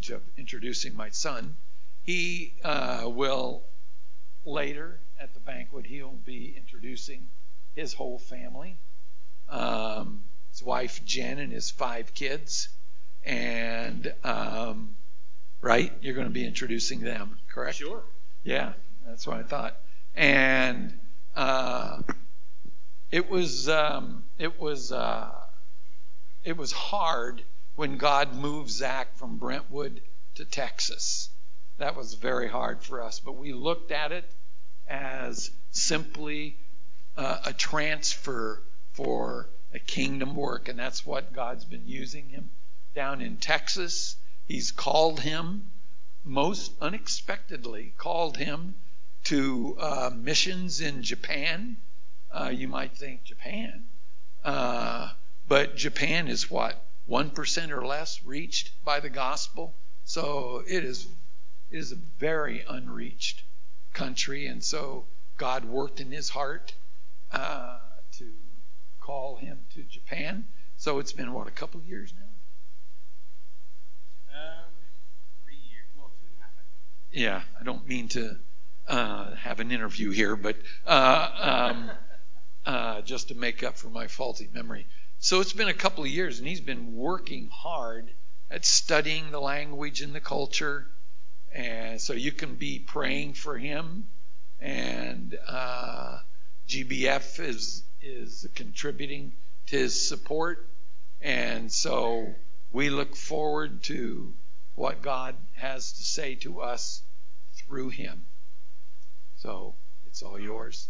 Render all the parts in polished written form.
privilege of introducing my son. He will later at the banquet, he'll be introducing his whole family, his wife Jen and his 5 kids, and right, you're going to be introducing them, correct? Sure. Yeah, that's what I thought. And it was hard when God moved Zach from Brentwood to Texas. That was very hard for us, but we looked at it as simply a transfer for a kingdom work, and that's what God's been using him down in Texas. He's called him, most unexpectedly, called him to missions in Japan. You might think Japan, but Japan is what, 1% or less reached by the gospel. So it is a very unreached country, and so God worked in his heart to call him to Japan. So it's been what, a couple of years now? 3 years, well, 2.5, I think. Yeah, I don't mean to have an interview here, but just to make up for my faulty memory. So it's been a couple of years, and he's been working hard at studying the language and the culture. And so you can be praying for him, and GBF is contributing to his support. And so we look forward to what God has to say to us through him. So it's all yours.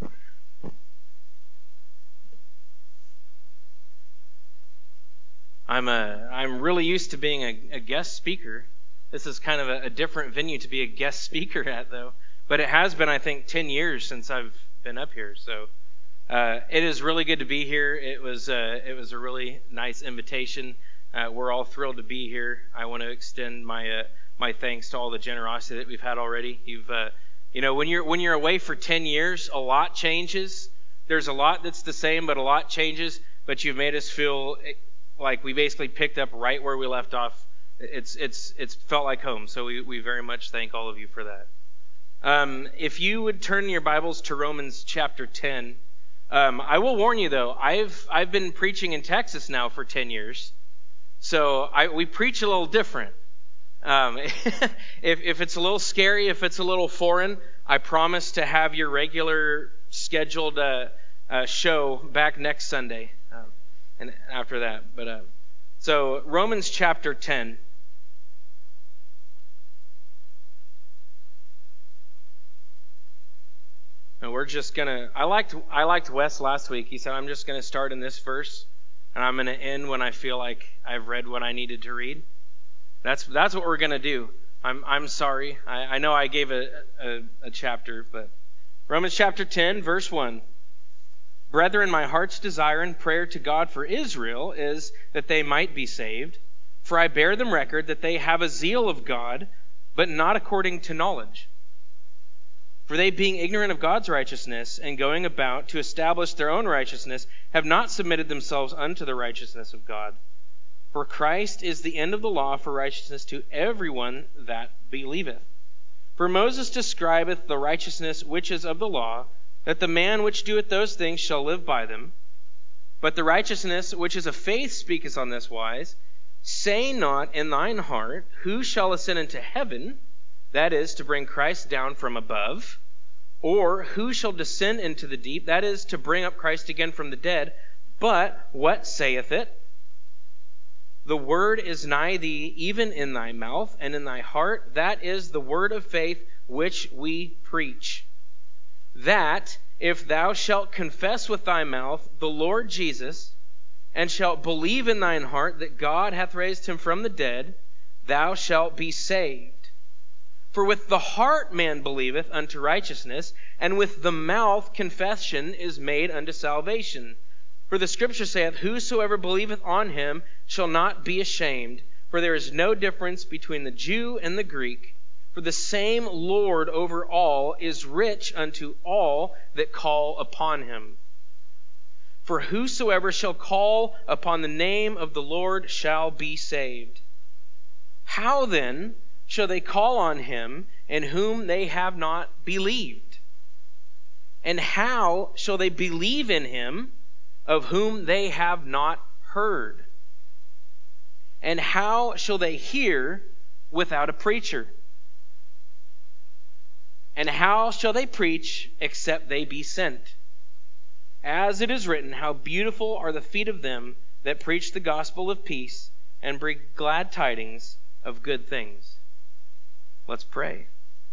I'm really used to being a guest speaker. This is kind of a different venue to be a guest speaker at, though. But it has been, I think, 10 years since I've been up here. So it is really good to be here. It was a really nice invitation. We're all thrilled to be here. I want to extend my thanks to all the generosity that we've had already. You've when you're away for 10 years, a lot changes. There's a lot that's the same, but a lot changes. But you've made us feel like we basically picked up right where we left off. It's felt like home. So we very much thank all of you for that. If you would turn your Bibles to Romans chapter 10. I will warn you though, I've been preaching in Texas now for 10 years. So we preach a little different. If it's a little scary, if it's a little foreign, I promise to have your regular scheduled show back next Sunday. And after that. But so Romans chapter 10. And we're just gonna. I liked Wes last week. He said I'm just gonna start in this verse, and I'm gonna end when I feel like I've read what I needed to read. That's what we're gonna do. I'm sorry. I know I gave a chapter, but Romans chapter 10, verse 1. Brethren, my heart's desire and prayer to God for Israel is that they might be saved. For I bear them record that they have a zeal of God, but not according to knowledge. For they, being ignorant of God's righteousness and going about to establish their own righteousness, have not submitted themselves unto the righteousness of God. For Christ is the end of the law for righteousness to everyone that believeth. For Moses describeth the righteousness which is of the law, that the man which doeth those things shall live by them. But the righteousness which is of faith speaketh on this wise, say not in thine heart, who shall ascend into heaven, that is, to bring Christ down from above, or who shall descend into the deep, that is, to bring up Christ again from the dead. But what saith it? The word is nigh thee, even in thy mouth and in thy heart. That is the word of faith which we preach. That if thou shalt confess with thy mouth the Lord Jesus, and shalt believe in thine heart that God hath raised him from the dead, thou shalt be saved. For with the heart man believeth unto righteousness, and with the mouth confession is made unto salvation. For the scripture saith, whosoever believeth on him shall not be ashamed. For there is no difference between the Jew and the Greek. For the same Lord over all is rich unto all that call upon him. For whosoever shall call upon the name of the Lord shall be saved. How then shall they call on him in whom they have not believed? And how shall they believe in him of whom they have not heard? And how shall they hear without a preacher? And how shall they preach except they be sent? As it is written, how beautiful are the feet of them that preach the gospel of peace and bring glad tidings of good things. Let's pray.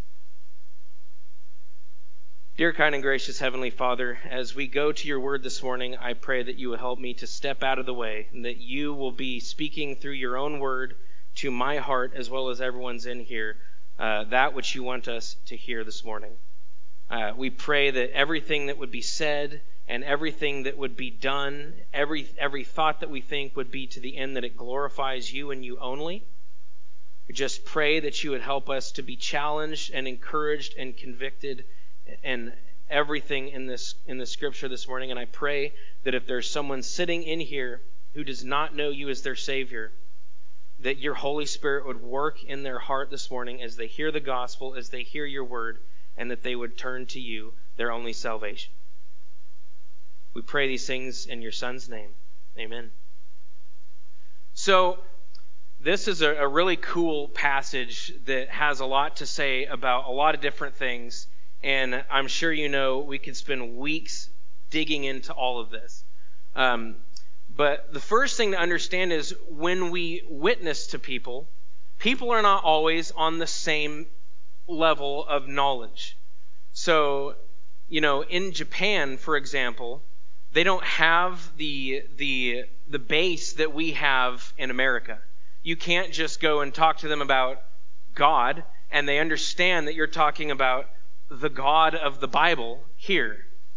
Dear kind and gracious Heavenly Father, as we go to your word this morning, I pray that you will help me to step out of the way and that you will be speaking through your own word to my heart as well as everyone's in here, that which you want us to hear this morning. We pray that everything that would be said and everything that would be done, every thought that we think would be to the end that it glorifies you and you only. We just pray that you would help us to be challenged and encouraged and convicted and everything in the scripture this morning. And I pray that if there's someone sitting in here who does not know you as their Savior, that your Holy Spirit would work in their heart this morning as they hear the gospel, as they hear your word, and that they would turn to you, their only salvation. We pray these things in your Son's name. Amen. So, this is a really cool passage that has a lot to say about a lot of different things. And I'm sure you know we could spend weeks digging into all of this. But the first thing to understand is when we witness to people, people are not always on the same level of knowledge. So, in Japan, for example, they don't have the base that we have in America. You can't just go and talk to them about God, and they understand that you're talking about the God of the Bible here.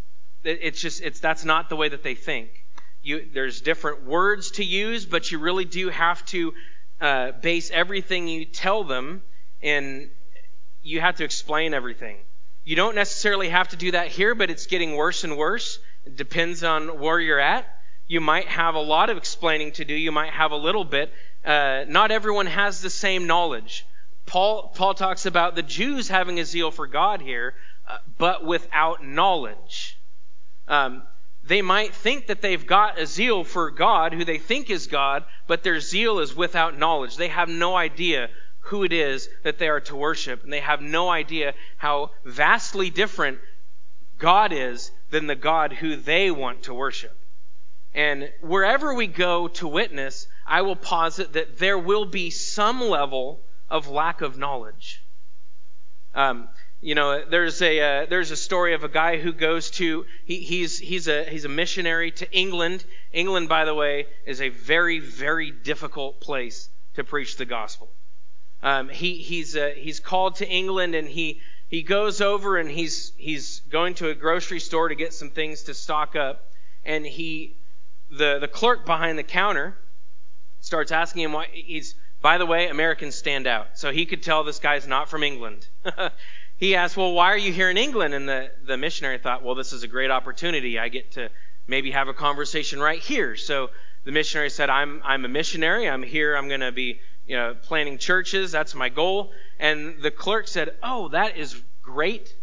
That's not the way that they think. There's different words to use, but you really do have to base everything you tell them, and you have to explain everything. You don't necessarily have to do that here, but it's getting worse and worse. It depends on where you're at. You might have a lot of explaining to do. You might have a little bit. Not everyone has the same knowledge. Paul talks about the Jews having a zeal for God here, but without knowledge. They might think that they've got a zeal for God, who they think is God, but their zeal is without knowledge. They have no idea who it is that they are to worship, and they have no idea how vastly different God is than the God who they want to worship. And wherever we go to witness, I will posit that there will be some level of lack of knowledge. There's a story of a guy who goes to he's a missionary to England. England, by the way, is a very, very difficult place to preach the gospel. He's called to England, and he goes over and he's going to a grocery store to get some things to stock up, and the clerk behind the counter starts asking him why by the way, Americans stand out. So he could tell this guy's not from England. He asked, well, why are you here in England? And the missionary thought, well, this is a great opportunity. I get to maybe have a conversation right here. So the missionary said, I'm a missionary. I'm here. I'm going to be planting churches. That's my goal. And the clerk said, oh, that is great.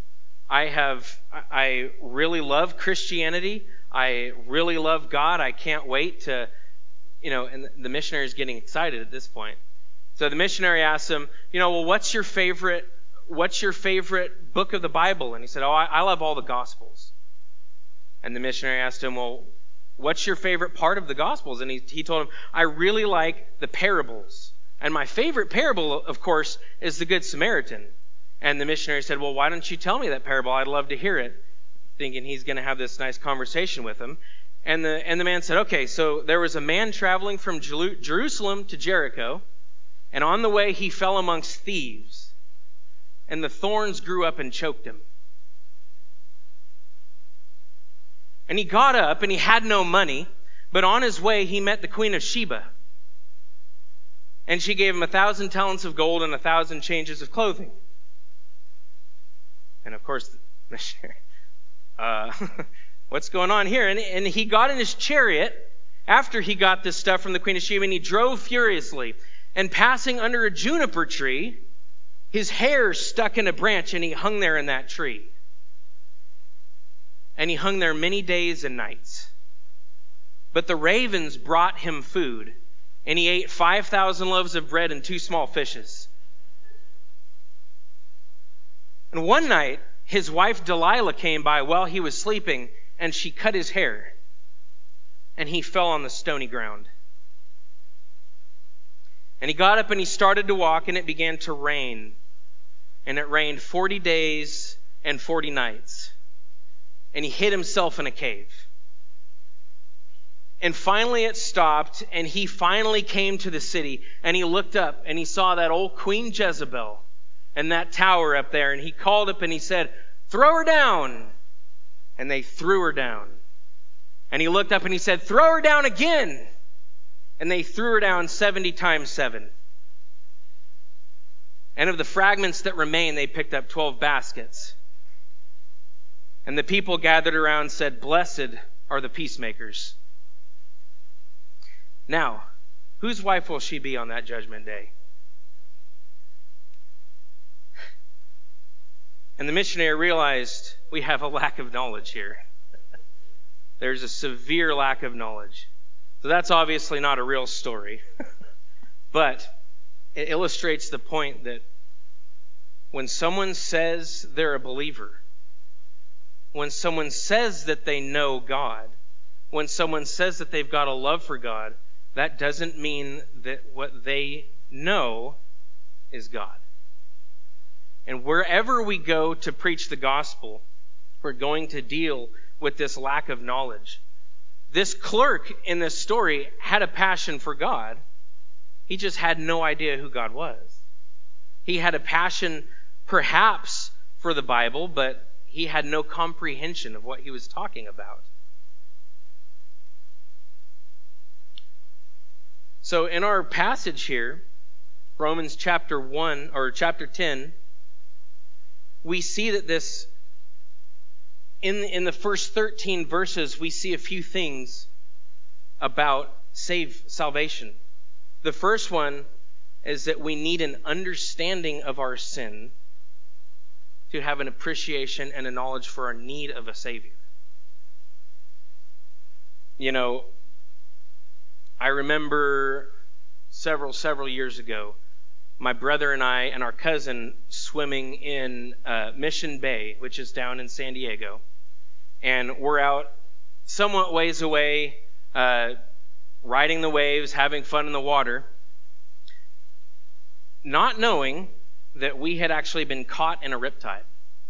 I really love Christianity. I really love God. I can't wait to, and the missionary is getting excited at this point. So the missionary asked him, well, what's your favorite book of the Bible? And he said, I love all the Gospels. And the missionary asked him, well, what's your favorite part of the Gospels? And he told him, I really like the parables. And my favorite parable, of course, is the Good Samaritan. And the missionary said, well, why don't you tell me that parable? I'd love to hear it. Thinking he's going to have this nice conversation with him. And the man said, okay, so there was a man traveling from Jerusalem to Jericho, and on the way he fell amongst thieves, and the thorns grew up and choked him. And he got up, and he had no money, but on his way he met the Queen of Sheba. And she gave him 1,000 talents of gold and 1,000 changes of clothing. And of course, the missionary, what's going on here? And he got in his chariot after he got this stuff from the Queen of Sheba, and he drove furiously. And passing under a juniper tree, his hair stuck in a branch, and he hung there in that tree. And he hung there many days and nights. But the ravens brought him food, and he ate 5,000 loaves of bread and 2 small fishes. And one night, his wife Delilah came by while he was sleeping, and she cut his hair, and he fell on the stony ground. And he got up and he started to walk, and it began to rain. And it rained 40 days and 40 nights. And he hid himself in a cave. And finally it stopped, and he finally came to the city, and he looked up and he saw that old Queen Jezebel and that tower up there, and he called up and he said, "Throw her down." And they threw her down. And he looked up and he said, "Throw her down again." And they threw her down 70 times 7. And of the fragments that remained, they picked up 12 baskets. And the people gathered around and said, "Blessed are the peacemakers." Now, whose wife will she be on that judgment day? And the missionary realized we have a lack of knowledge here. There's a severe lack of knowledge. So that's obviously not a real story. But it illustrates the point that when someone says they're a believer, when someone says that they know God, when someone says that they've got a love for God, that doesn't mean that what they know is God. And wherever we go to preach the gospel, we're going to deal with this lack of knowledge. This clerk in this story had a passion for God. He just had no idea who God was. He had a passion perhaps for the Bible, but he had no comprehension of what he was talking about. So in our passage here, Romans chapter 1 or chapter 10, we see that this in the first 13 verses, we see a few things about salvation. The first one is that we need an understanding of our sin to have an appreciation and a knowledge for our need of a Savior. You know, I remember several years ago, my brother and I and our cousin swimming in Mission Bay, which is down in San Diego. And we're out somewhat ways away, riding the waves, having fun in the water, not knowing that we had actually been caught in a riptide.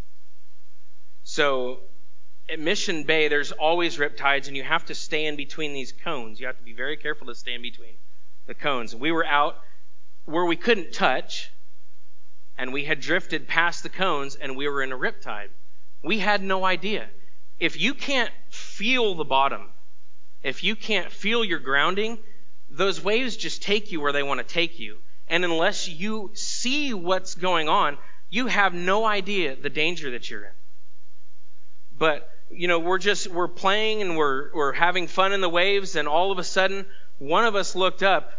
So at Mission Bay, there's always riptides, and you have to stay in between these cones. You have to be very careful to stay in between the cones. We were out where we couldn't touch, and we had drifted past the cones, and we were in a riptide. We had no idea. If you can't feel the bottom, if you can't feel your grounding, those waves just take you where they want to take you. And unless you see what's going on, you have no idea the danger that you're in. But, you know, we're playing and we're having fun in the waves, and all of a sudden, one of us looked up.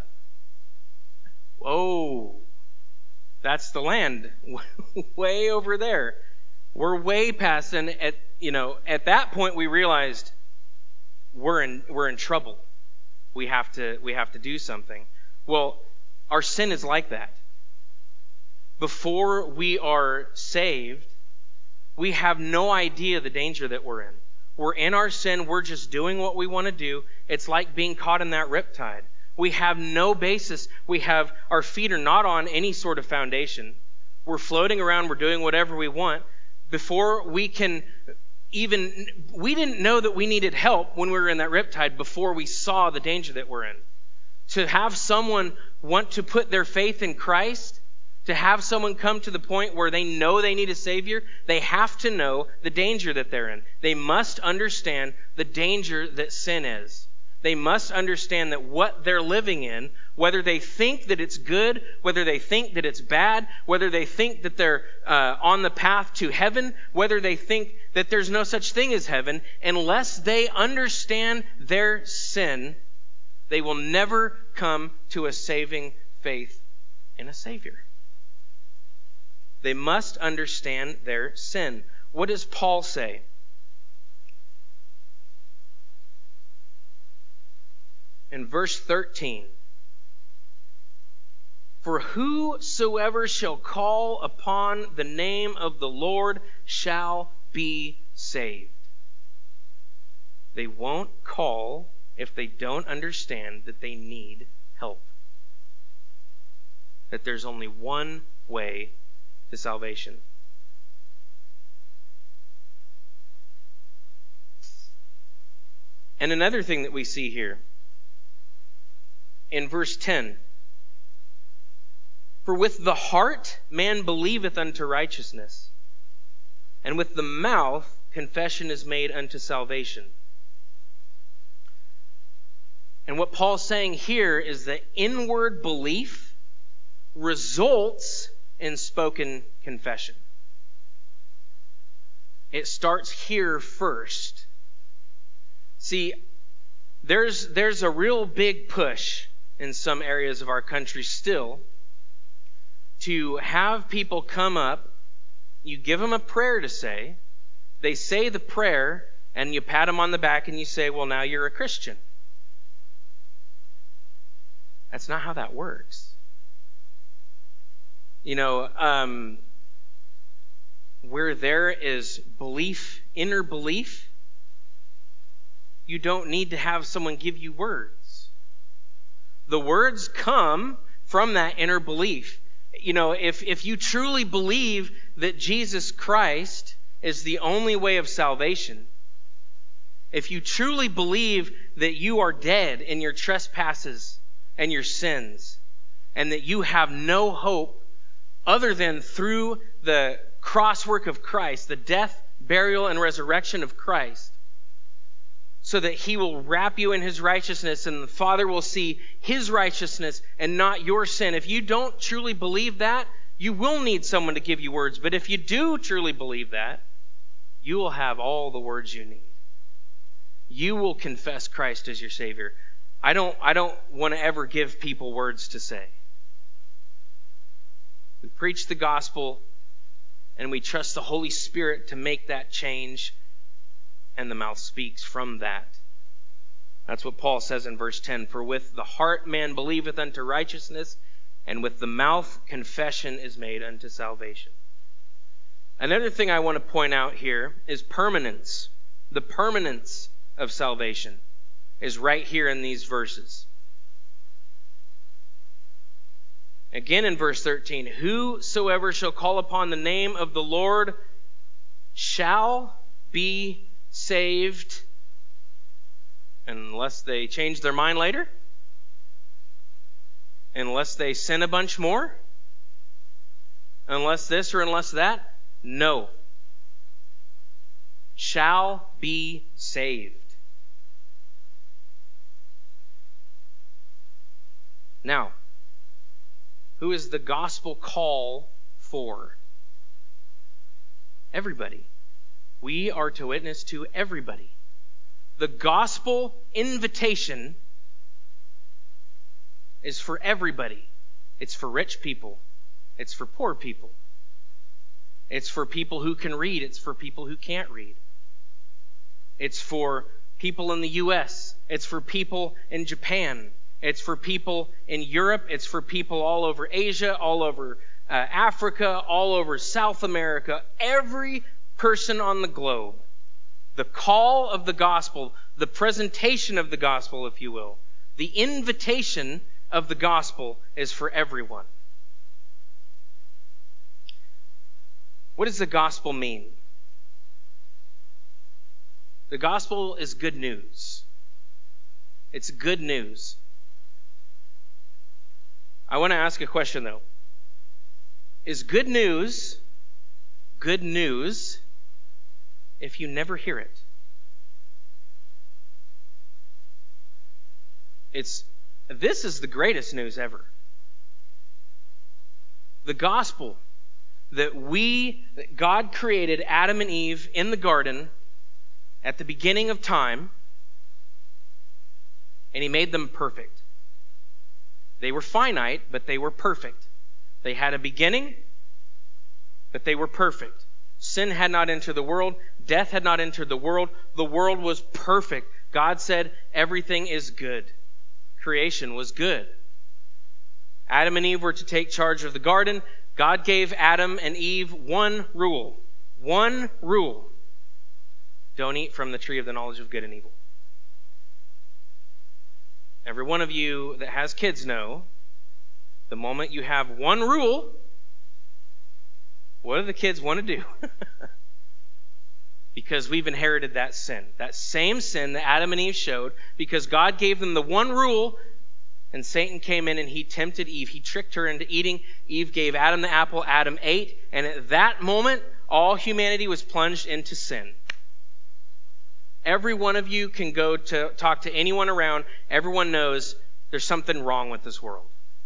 Oh, that's the land way over there. We're way past, and at that point we realized we're in trouble. We have to do something. Well, our sin is like that. Before we are saved, we have no idea the danger that we're in. We're in our sin. We're just doing what we want to do. It's like being caught in that riptide. We have no basis. Our feet are not on any sort of foundation. We're floating around. We're doing whatever we want. Before we didn't know that we needed help when we were in that riptide before we saw the danger that we're in. To have someone want to put their faith in Christ, to have someone come to the point where they know they need a Savior, they have to know the danger that they're in. They must understand the danger that sin is. They must understand that what they're living in, whether they think that it's good, whether they think that it's bad, whether they think that they're on the path to heaven, whether they think that there's no such thing as heaven, unless they understand their sin, they will never come to a saving faith in a Savior. They must understand their sin. What does Paul say? In verse 13, for whosoever shall call upon the name of the Lord shall be saved. They won't call if they don't understand that they need help. That there's only one way to salvation. And another thing that we see here, in verse 10, for with the heart man believeth unto righteousness, and with the mouth confession is made unto salvation. And what Paul's saying here is that inward belief results in spoken confession. It starts here first. See, there's a real big push in some areas of our country still to have people come up, you give them a prayer to say, they say the prayer, and you pat them on the back and you say, well, now you're a Christian. That's not how that works. You know, where there is belief, inner belief, you don't need to have someone give you words. The words come from that inner belief. You know, if you truly believe that Jesus Christ is the only way of salvation, if you truly believe that you are dead in your trespasses and your sins, and that you have no hope other than through the cross work of Christ, the death, burial, and resurrection of Christ, so that he will wrap you in his righteousness and the Father will see his righteousness and not your sin. If you don't truly believe that, you will need someone to give you words. But if you do truly believe that, you will have all the words you need. You will confess Christ as your Savior. I don't want to ever give people words to say. We preach the gospel and we trust the Holy Spirit to make that change, and the mouth speaks from that. That's what Paul says in verse 10. For with the heart man believeth unto righteousness, and with the mouth confession is made unto salvation. Another thing I want to point out here is permanence. The permanence of salvation is right here in these verses. Again in verse 13, whosoever shall call upon the name of the Lord shall be saved, unless they change their mind later, unless they sin a bunch more, unless this or unless that. No. Shall be saved. Now, who is the gospel call for? Everybody. We are to witness to everybody. The gospel invitation is for everybody. It's for rich people. It's for poor people. It's for people who can read. It's for people who can't read. It's for people in the U.S. It's for people in Japan. It's for people in Europe. It's for people all over Asia, all over Africa, all over South America. Every person on the globe. The call of the gospel, the presentation of the gospel, if you will, the invitation of the gospel is for everyone. What does the gospel mean? The gospel is good news. It's good news. I want to ask a question though. Is good news if you never hear it? This is the greatest news ever. The gospel that God created Adam and Eve in the garden at the beginning of time, and he made them perfect. They were finite, but they were perfect. They had a beginning, but they were perfect. Sin had not entered the world. Death had not entered the world. The world was perfect. God said everything is good. Creation was good. Adam and Eve were to take charge of the garden. God gave Adam and Eve one rule. One rule. Don't eat from the tree of the knowledge of good and evil. Every one of you that has kids know, the moment you have one rule, what do the kids want to do? Because we've inherited that sin. That same sin that Adam and Eve showed, because God gave them the one rule, and Satan came in and he tempted Eve. He tricked her into eating. Eve gave Adam the apple. Adam ate. And at that moment, all humanity was plunged into sin. Every one of you can go to talk to anyone around. Everyone knows there's something wrong with this world.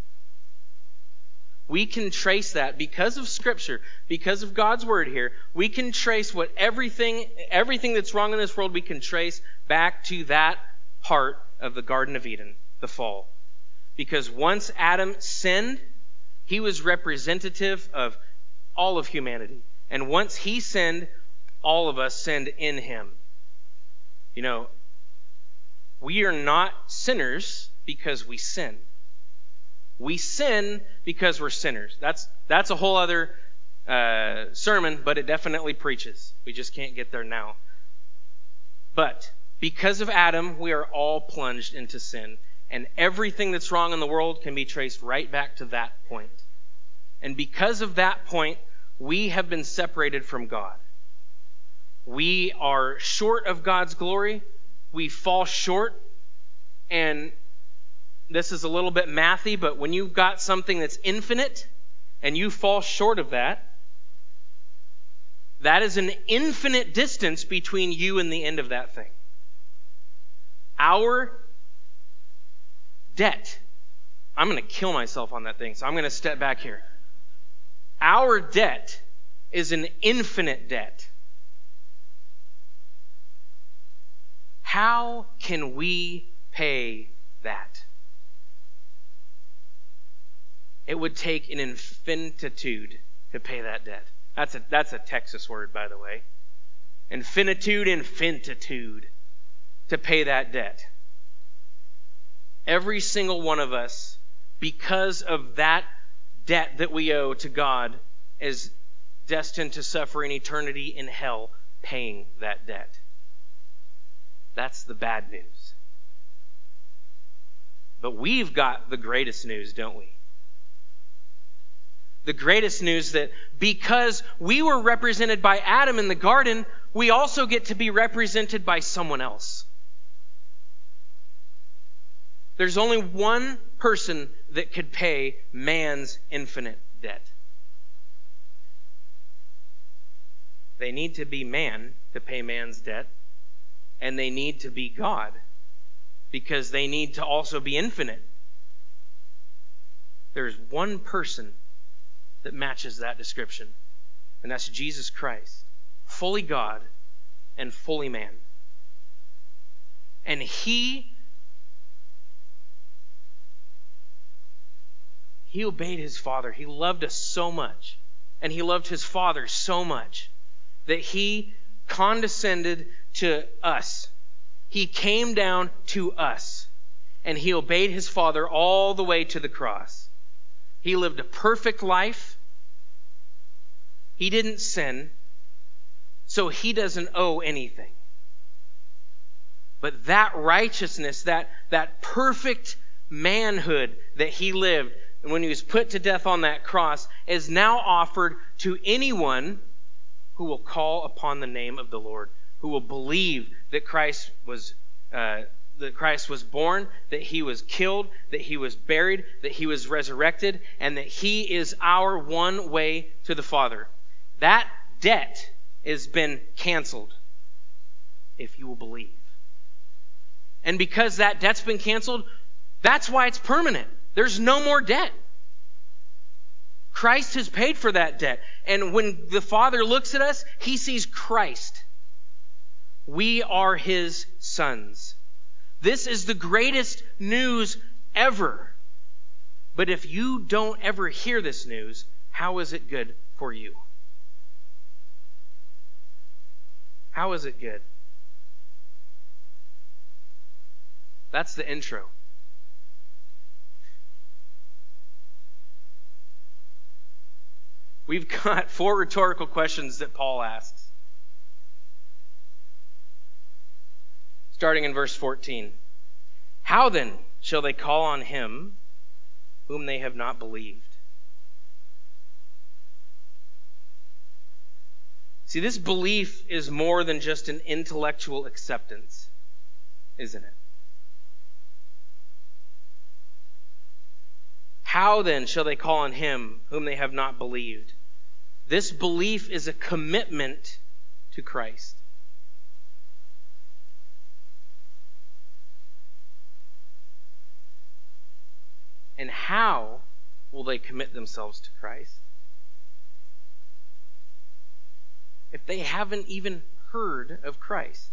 We can trace that because of Scripture, because of God's Word here. We can trace what everything that's wrong in this world, we can trace back to that part of the Garden of Eden, the fall. Because once Adam sinned, he was representative of all of humanity. And once he sinned, all of us sinned in him. You know, we are not sinners because we sin. We sin because we're sinners. That's a whole other sermon, but it definitely preaches. We just can't get there now. But because of Adam, we are all plunged into sin. And everything that's wrong in the world can be traced right back to that point. And because of that point, we have been separated from God. We are short of God's glory. We fall short. And this is a little bit mathy, but when you've got something that's infinite and you fall short of that, that is an infinite distance between you and the end of that thing. Our debt. I'm going to kill myself on that thing, so I'm going to step back here. Our debt is an infinite debt. How can we pay that? It would take an infinitude to pay that debt. That's a Texas word, by the way. Infinitude to pay that debt. Every single one of us, because of that debt that we owe to God, is destined to suffer an eternity in hell paying that debt. That's the bad news. But we've got the greatest news, don't we? The greatest news that because we were represented by Adam in the garden, we also get to be represented by someone else. There's only one person that could pay man's infinite debt. They need to be man to pay man's debt, and they need to be God because they need to also be infinite. There's one person that matches that description, and that's Jesus Christ, fully God and fully man. And He obeyed His Father. He loved us so much, and He loved His Father so much that He condescended to us. He came down to us, and He obeyed His Father all the way to the cross. He lived a perfect life. He didn't sin, so He doesn't owe anything. But that righteousness, that perfect manhood that He lived when He was put to death on that cross, is now offered to anyone who will call upon the name of the Lord, who will believe that Christ was born, that He was killed, that He was buried, that He was resurrected, and that He is our one way to the Father. That debt has been canceled if you will believe. And because that debt's been canceled, that's why it's permanent. There's no more debt. Christ has paid for that debt. And when the Father looks at us, He sees Christ. We are His sons. This is the greatest news ever. But if you don't ever hear this news, how is it good for you? How is it good? That's the intro. We've got 4 rhetorical questions that Paul asks. Starting in verse 14. How then shall they call on him whom they have not believed? See, this belief is more than just an intellectual acceptance, isn't it? How then shall they call on him whom they have not believed? This belief is a commitment to Christ. And how will they commit themselves to Christ? If they haven't even heard of Christ.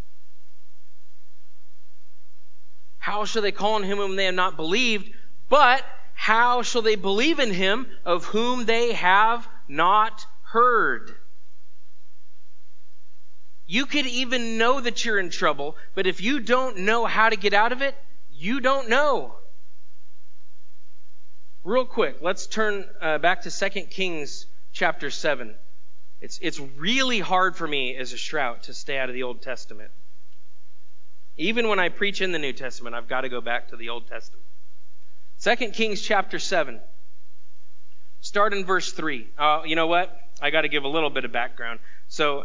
How shall they call on him whom they have not believed? But how shall they believe in him of whom they have not heard? You could even know that you're in trouble, but if you don't know how to get out of it, you don't know. Real quick, let's turn back to 2 Kings chapter 7. It's really hard for me as a Shrout to stay out of the Old Testament. Even when I preach in the New Testament, I've got to go back to the Old Testament. 2 Kings chapter 7. Start in verse 3. You know what? I got to give a little bit of background. So,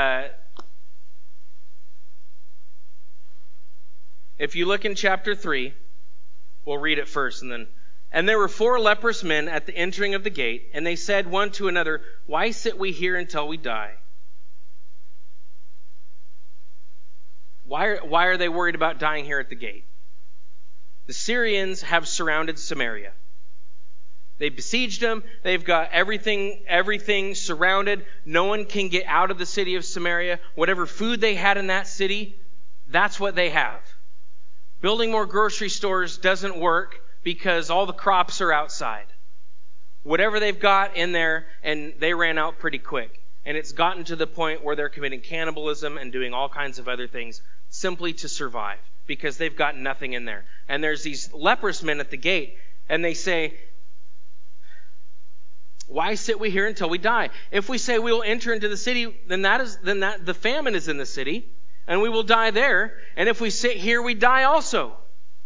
if you look in chapter 3, we'll read it first and then. And there were 4 leprous men at the entering of the gate, and they said one to another, why sit we here until we die? Why are they worried about dying here at the gate? The Syrians have surrounded Samaria. They besieged them. They've got everything surrounded. No one can get out of the city of Samaria. Whatever food they had in that city, that's what they have. Building more grocery stores doesn't work because all the crops are outside. Whatever they've got in there, and they ran out pretty quick. And it's gotten to the point where they're committing cannibalism and doing all kinds of other things simply to survive because they've got nothing in there. And there's these leprous men at the gate, and they say, why sit we here until we die? If we say we will enter into the city, then the famine is in the city, and we will die there. And if we sit here, we die also.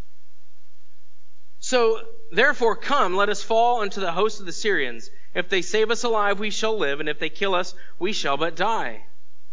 So, therefore, come, let us fall into the host of the Syrians. If they save us alive, we shall live, and if they kill us, we shall but die.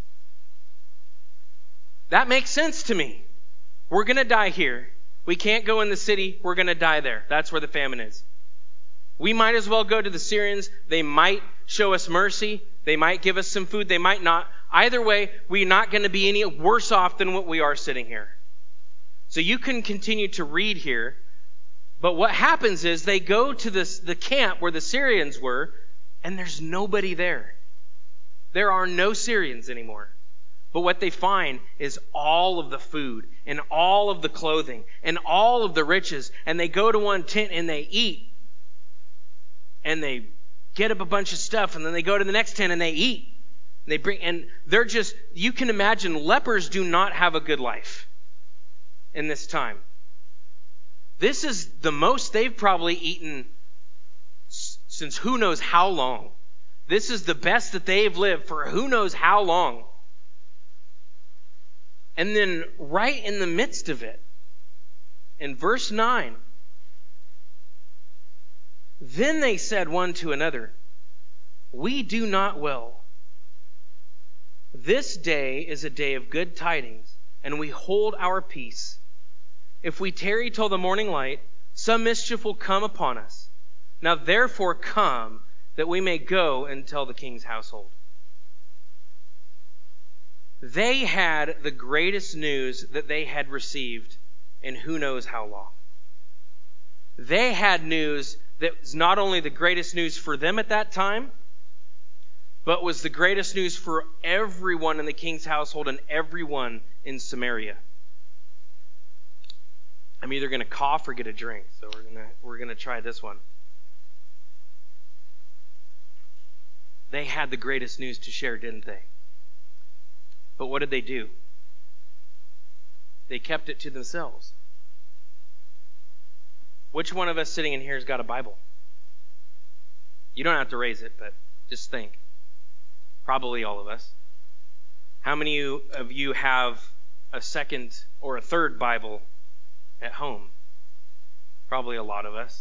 That makes sense to me. We're going to die here. We can't go in the city. We're going to die there. That's where the famine is. We might as well go to the Syrians. They might show us mercy. They might give us some food. They might not. Either way, we're not going to be any worse off than what we are sitting here. So you can continue to read here. But what happens is they go to the camp where the Syrians were, and there's nobody there. There are no Syrians anymore. But what they find is all of the food and all of the clothing and all of the riches. And they go to one tent and they eat. And they get up a bunch of stuff, and then they go to the next tent and they eat. And they're just, you can imagine, lepers do not have a good life in this time. This is the most they've probably eaten since who knows how long. This is the best that they've lived for who knows how long. And then right in the midst of it, in verse 9, then they said one to another, we do not well. This day is a day of good tidings, and we hold our peace. If we tarry till the morning light, some mischief will come upon us. Now therefore come, that we may go and tell the king's household. They had the greatest news that they had received in who knows how long. They had news that was not only the greatest news for them at that time, but was the greatest news for everyone in the king's household and everyone in Samaria. I'm either going to cough or get a drink. So we're going to try this one. They had the greatest news to share, didn't they? But what did they do? They kept it to themselves. Which one of us sitting in here has got a Bible? You don't have to raise it, but just think. Probably all of us. How many of you have a second or a third Bible at home? Probably a lot of us.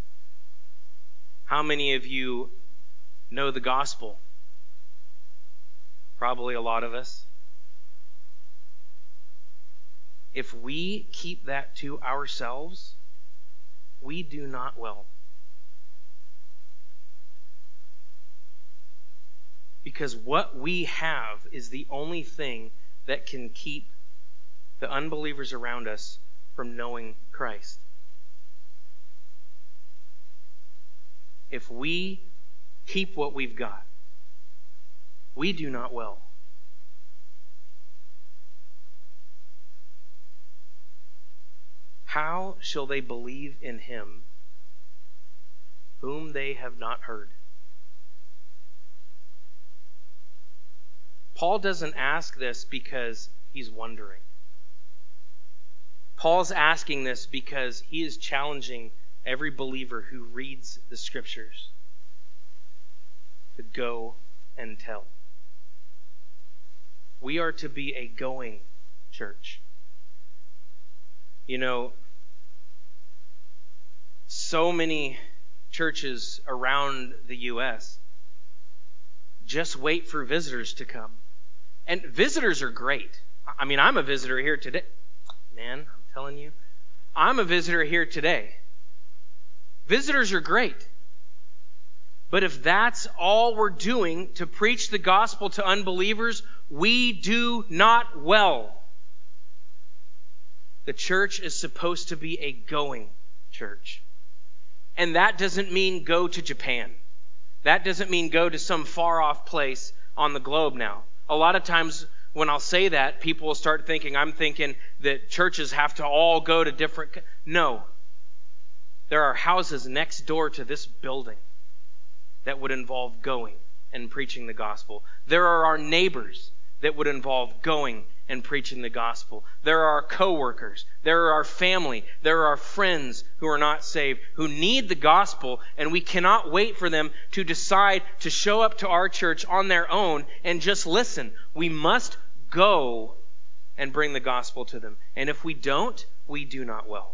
How many of you know the gospel? Probably a lot of us. If we keep that to ourselves, we do not well. Because what we have is the only thing that can keep the unbelievers around us from knowing Christ. If we keep what we've got, we do not well. How shall they believe in him whom they have not heard? Paul doesn't ask this because he's wondering. Paul's asking this because he is challenging every believer who reads the scriptures to go and tell. We are to be a going church. You know, so many churches around the U.S. just wait for visitors to come. And visitors are great. I mean, I'm a visitor here today. Man, I'm telling you, I'm a visitor here today. Visitors are great. But if that's all we're doing to preach the gospel to unbelievers, we do not well. The church is supposed to be a going church. And that doesn't mean go to Japan. That doesn't mean go to some far off place on the globe now. A lot of times when I'll say that, people will start thinking, I'm thinking that churches have to all go to different... No. There are houses next door to this building that would involve going and preaching the gospel. There are our neighbors that would involve going and preaching the gospel. There are our coworkers. There are our family. There are our friends who are not saved, who need the gospel, and we cannot wait for them to decide to show up to our church on their own and just listen. We must go and bring the gospel to them. And if we don't, we do not well.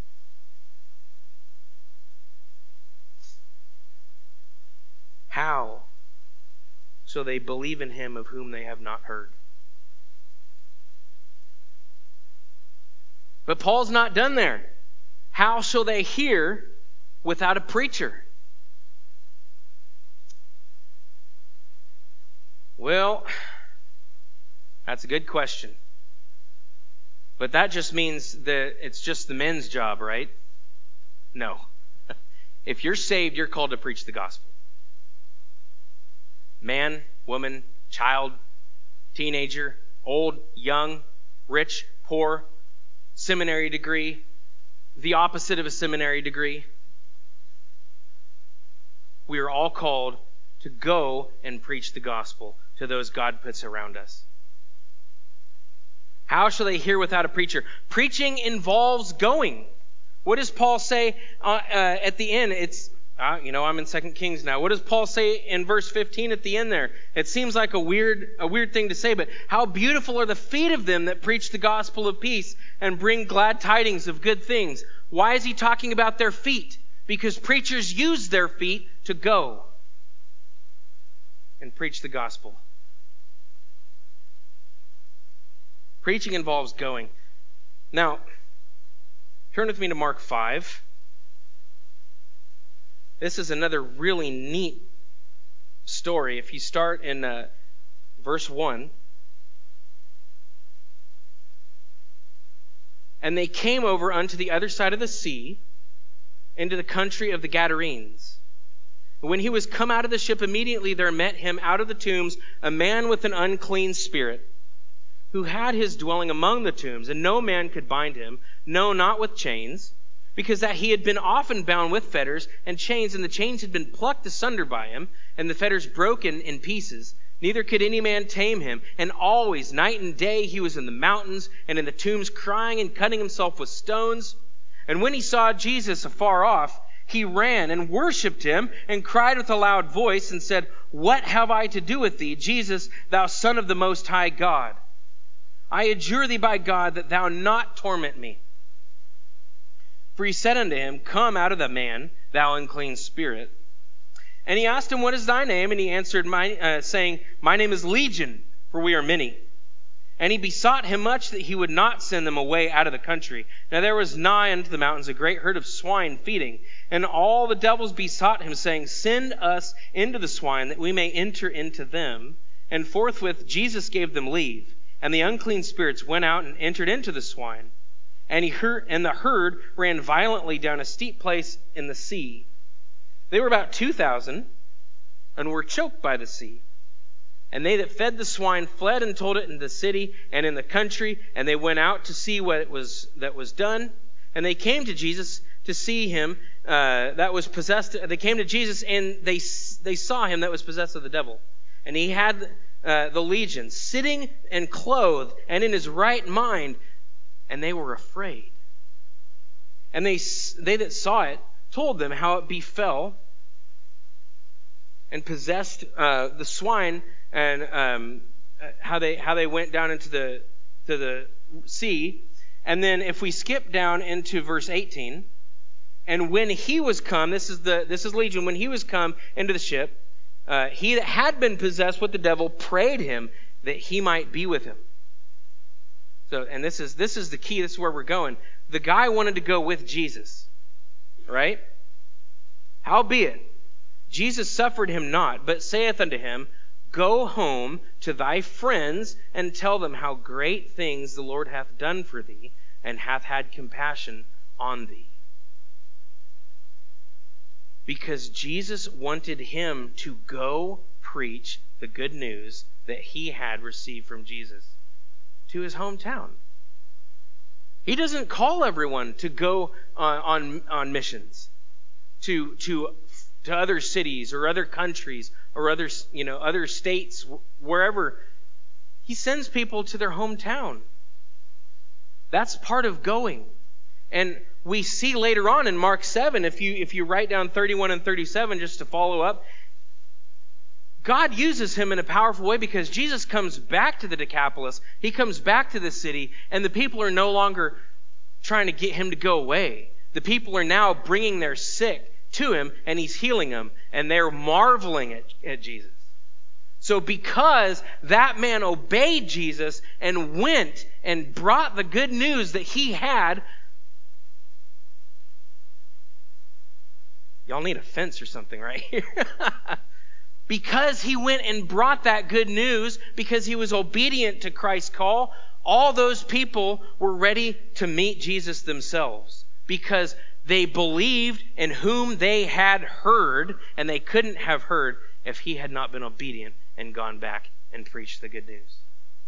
How shall they believe in him of whom they have not heard? But Paul's not done there. How shall they hear without a preacher? Well, that's a good question. But that just means that it's just the men's job, right? No. If you're saved, you're called to preach the gospel. Man, woman, child, teenager, old, young, rich, poor, seminary degree, the opposite of a seminary degree. We are all called to go and preach the gospel to those God puts around us. How shall they hear without a preacher? Preaching involves going. What does Paul say at the end? I'm in 2 Kings now. What does Paul say in verse 15 at the end there? It seems like a weird thing to say, but how beautiful are the feet of them that preach the gospel of peace and bring glad tidings of good things. Why is he talking about their feet? Because preachers use their feet to go and preach the gospel. Preaching involves going. Now, turn with me to Mark 5. This is another really neat story. If you start in verse 1. And they came over unto the other side of the sea, into the country of the Gadarenes. When he was come out of the ship, immediately there met him out of the tombs a man with an unclean spirit, who had his dwelling among the tombs, and no man could bind him, no, not with chains, because that he had been often bound with fetters and chains, and the chains had been plucked asunder by him, and the fetters broken in pieces. Neither could any man tame him. And always, night and day, he was in the mountains and in the tombs, crying and cutting himself with stones. And when he saw Jesus afar off, he ran and worshipped him and cried with a loud voice and said, What have I to do with thee, Jesus, thou Son of the Most High God? I adjure thee by God that thou not torment me. For he said unto him, Come out of the man, thou unclean spirit. And he asked him, What is thy name? And he answered, saying, My name is Legion, for we are many. And he besought him much that he would not send them away out of the country. Now there was nigh unto the mountains a great herd of swine feeding. And all the devils besought him, saying, Send us into the swine, that we may enter into them. And forthwith Jesus gave them leave. And the unclean spirits went out and entered into the swine. And the herd ran violently down a steep place in the sea. They were about 2,000, and were choked by the sea. And they that fed the swine fled and told it in the city and in the country, and they went out to see what it was that was done. And they came to Jesus to see him that was possessed. They came to Jesus, and they saw him that was possessed of the devil. And he had the legion, sitting and clothed and in his right mind, and they were afraid. And they that saw it told them how it befell, and possessed the swine, and how they went down into the sea. And then if we skip down into verse 18, and when he was come, this is Legion, when he was come into the ship, he that had been possessed with the devil prayed him that he might be with him. So, and this is the key. This is where we're going. The guy wanted to go with Jesus, right? Howbeit, Jesus suffered him not, but saith unto him, Go home to thy friends, and tell them how great things the Lord hath done for thee, and hath had compassion on thee. Because Jesus wanted him to go preach the good news that he had received from Jesus to his hometown. He doesn't call everyone to go on missions to other cities or other countries or other states, wherever. He sends people to their hometown. That's part of going. And we see later on in Mark 7, if you write down 31 and 37 just to follow up, God uses him in a powerful way, because Jesus comes back to the Decapolis. He comes back to the city, and the people are no longer trying to get him to go away. The people are now bringing their sick to him, and he's healing them, and they're marveling at Jesus. So because that man obeyed Jesus and went and brought the good news that he had, y'all need a fence or something right here. Because he went and brought that good news, because he was obedient to Christ's call, all those people were ready to meet Jesus themselves, because they believed in whom they had heard, and they couldn't have heard if he had not been obedient and gone back and preached the good news.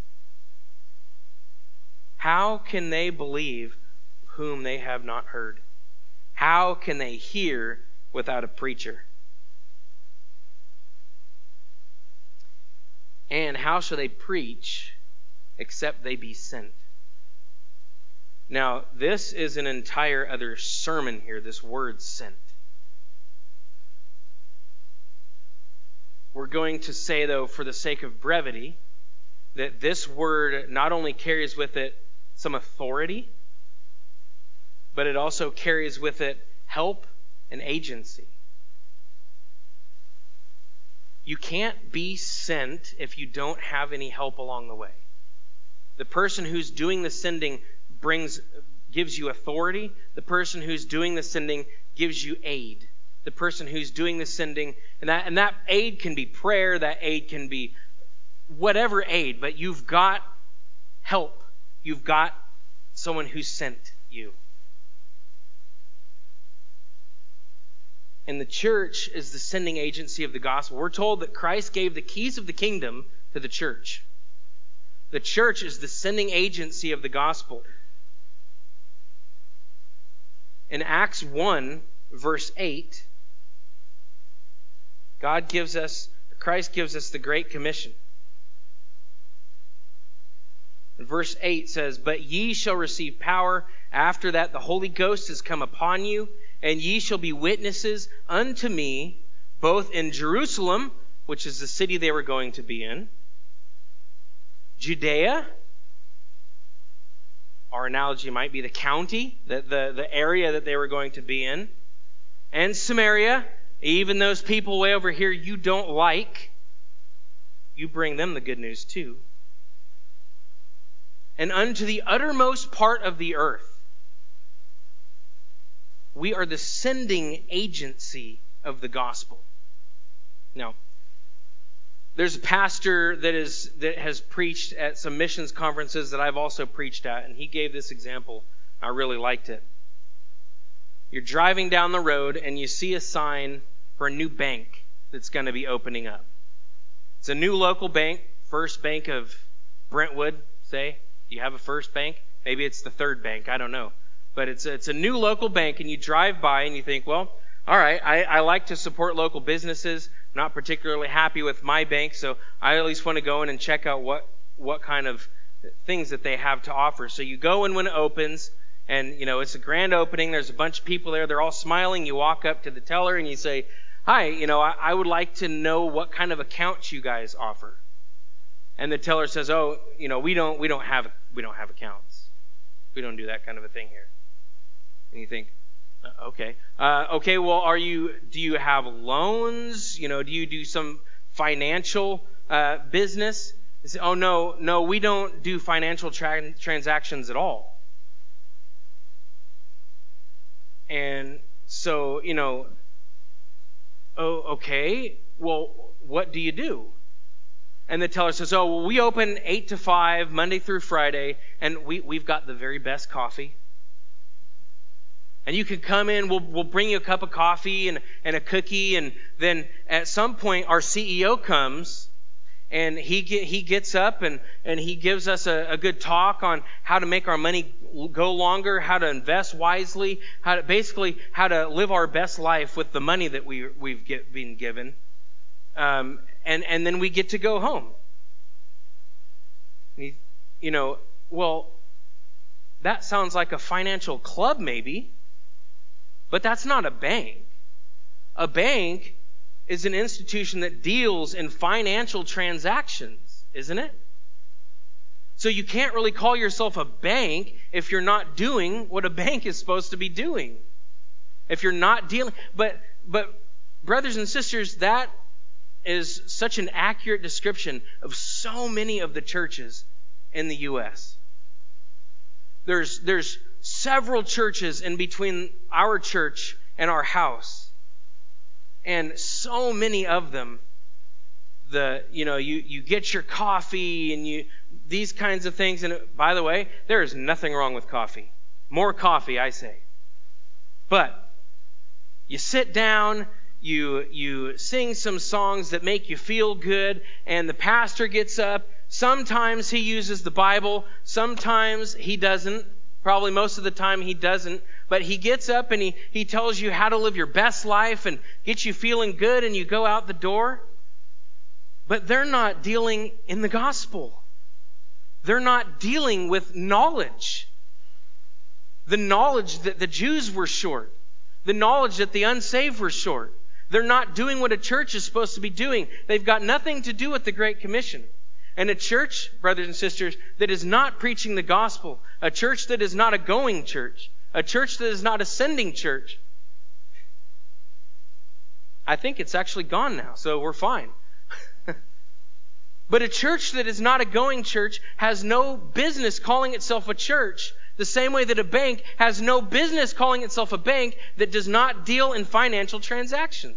How can they believe whom they have not heard? How can they hear without a preacher? And how shall they preach except they be sent? Now, this is an entire other sermon here, this word sent. We're going to say, though, for the sake of brevity, that this word not only carries with it some authority, but it also carries with it help and agency. You can't be sent if you don't have any help along the way. The person who's doing the sending gives you authority. The person who's doing the sending gives you aid. The person who's doing the sending, and that aid can be prayer, that aid can be whatever aid, but you've got help. You've got someone who sent you. And the church is the sending agency of the gospel. We're told that Christ gave the keys of the kingdom to the church. The church is the sending agency of the gospel. In Acts 1, verse 8, Christ gives us the Great Commission. Verse 8 says, "But ye shall receive power after that the Holy Ghost is come upon you, and ye shall be witnesses unto me, both in Jerusalem," which is the city they were going to be in, Judea, our analogy might be the county, the area that they were going to be in, and Samaria, even those people way over here you don't like, you bring them the good news too. And unto the uttermost part of the earth. We are the sending agency of the gospel. Now, there's a pastor that has preached at some missions conferences that I've also preached at, and he gave this example. I really liked it. You're driving down the road and you see a sign for a new bank that's going to be opening up. It's a new local bank, First Bank of Brentwood, say. Do you have a First Bank? Maybe it's the Third Bank. I don't know. But it's a new local bank, and you drive by and you think, well, all right, I like to support local businesses. I'm not particularly happy with my bank, so I at least want to go in and check out what kind of things that they have to offer. So you go in when it opens, and it's a grand opening. There's a bunch of people there. They're all smiling. You walk up to the teller and you say, "Hi, I would like to know what kind of accounts you guys offer." And the teller says, "Oh, we don't have accounts. We don't do that kind of a thing here." And you think, okay. Well, do you have loans? Do you do some financial business? They say, "Oh, no, we don't do financial transactions at all." And so, oh, okay. Well, what do you do? And the teller says, "Oh, well, we open 8 to 5, Monday through Friday, and we've got the very best coffee. And you can come in, we'll bring you a cup of coffee and a cookie, and then at some point our CEO comes, and he gets up and he gives us a good talk on how to make our money go longer, how to invest wisely, how to live our best life with the money that we've been given. And then we get to go home." Well, that sounds like a financial club maybe, but that's not a bank. A bank is an institution that deals in financial transactions, isn't it? So you can't really call yourself a bank if you're not doing what a bank is supposed to be doing. If you're not dealing, but brothers and sisters, that is such an accurate description of so many of the churches in the U.S. There's several churches in between our church and our house. And so many of them, you get your coffee and these kinds of things. And by the way, there is nothing wrong with coffee. More coffee, I say. But you sit down, you sing some songs that make you feel good, and the pastor gets up. Sometimes he uses the Bible. Sometimes he doesn't. Probably most of the time he doesn't. But he gets up and he tells you how to live your best life and gets you feeling good, and you go out the door. But they're not dealing in the gospel. They're not dealing with knowledge. The knowledge that the Jews were short. The knowledge that the unsaved were short. They're not doing what a church is supposed to be doing. They've got nothing to do with the Great Commission. And a church, brothers and sisters, that is not preaching the gospel, a church that is not a going church, a church that is not a sending church, I think it's actually gone now, so we're fine. But a church that is not a going church has no business calling itself a church, the same way that a bank has no business calling itself a bank that does not deal in financial transactions.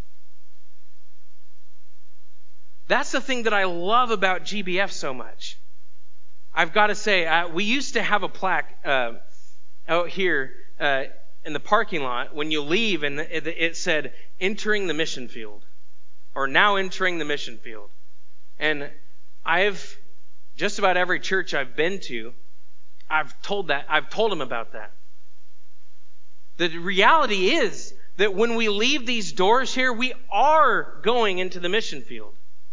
That's the thing that I love about GBF so much. I've got to say, we used to have a plaque out here in the parking lot when you leave, and it said, "Entering the mission field," or "Now entering the mission field." And I've just about every church I've been to, I've told them about that. The reality is that when we leave these doors here, we are going into the mission field.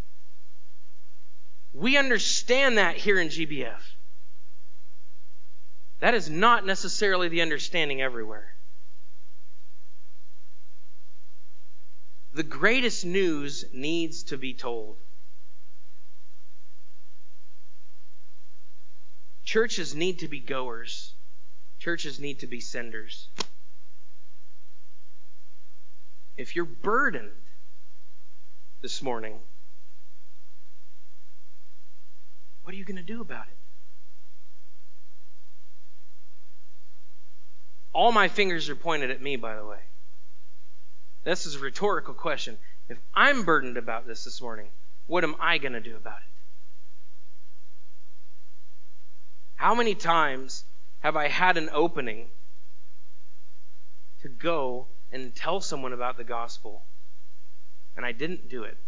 We understand that here in GBF. That is not necessarily the understanding everywhere. The greatest news needs to be told. Churches need to be goers. Churches need to be senders. If you're burdened this morning, what are you going to do about it? All my fingers are pointed at me, by the way. This is a rhetorical question. If I'm burdened about this morning, what am I going to do about it? How many times have I had an opening to go and tell someone about the gospel, and I didn't do it?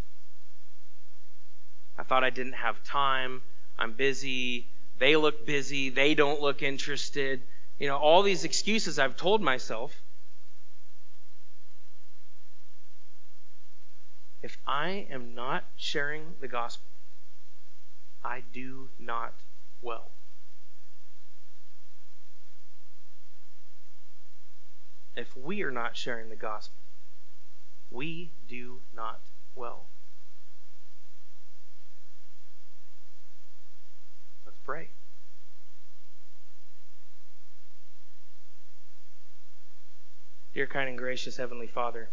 I thought I didn't have time. I'm busy. They look busy. They don't look interested. All these excuses I've told myself. If I am not sharing the gospel, I do not well. If we are not sharing the gospel, we do not well. Let's pray. Dear, kind, and gracious Heavenly Father,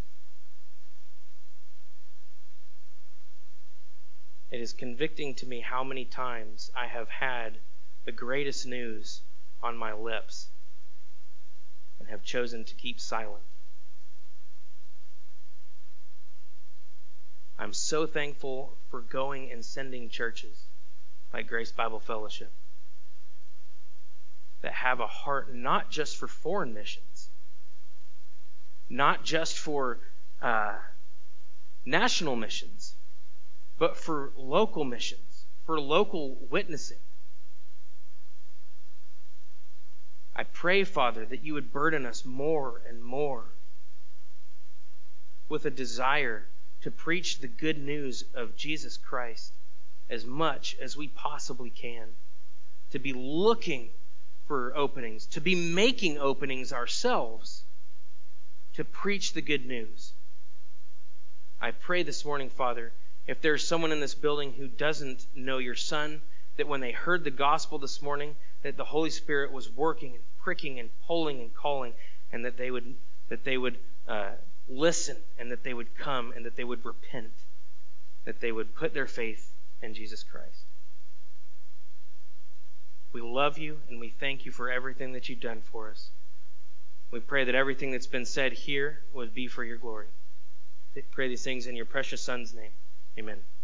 it is convicting to me how many times I have had the greatest news on my lips and have chosen to keep silent. I'm so thankful for going and sending churches like Grace Bible Fellowship that have a heart not just for foreign missions, not just for national missions, but for local missions, for local witnessing. I pray, Father, that you would burden us more and more with a desire to preach the good news of Jesus Christ as much as we possibly can, to be looking for openings, to be making openings ourselves, to preach the good news. I pray this morning, Father, if there's someone in this building who doesn't know your Son, that when they heard the gospel this morning, that the Holy Spirit was working and pricking and pulling and calling, and that they would listen, and that they would come, and that they would repent, that they would put their faith in Jesus Christ. We love you, and we thank you for everything that you've done for us. We pray that everything that's been said here would be for your glory. We pray these things in your precious Son's name. Amen.